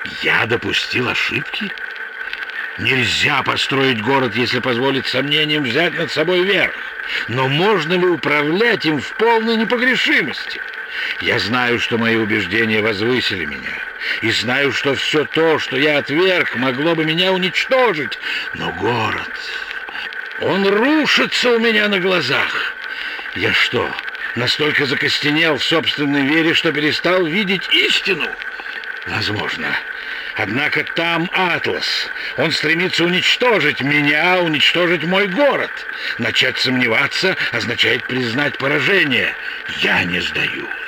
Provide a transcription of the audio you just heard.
Я допустил ошибки? Нельзя построить город, если позволить сомнениям взять над собой верх. Но можно ли управлять им в полной непогрешимости? Я знаю, что мои убеждения возвысили меня, и знаю, что все то, что я отверг, могло бы меня уничтожить. Но город, он рушится у меня на глазах. Я что, настолько закостенел в собственной вере, что перестал видеть истину? Возможно. Однако там Атлас. Он стремится уничтожить меня, уничтожить мой город. Начать сомневаться означает признать поражение. Я не сдаюсь.